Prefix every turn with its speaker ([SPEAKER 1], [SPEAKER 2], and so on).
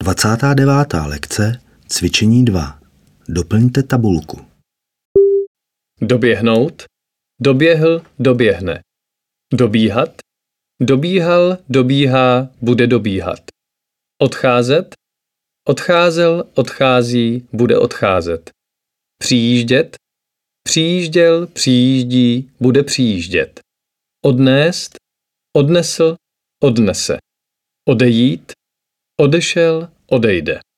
[SPEAKER 1] 29. lekce, cvičení 2. Doplňte tabulku.
[SPEAKER 2] Doběhnout, doběhl, doběhne. Dobíhat, dobíhal, dobíhá, bude dobíhat. Odcházet, odcházel, odchází, bude odcházet. Přijíždět, přijížděl, přijíždí, bude přijíždět. Odnést, odnesl, odnese. Odejít, odešel, odejde.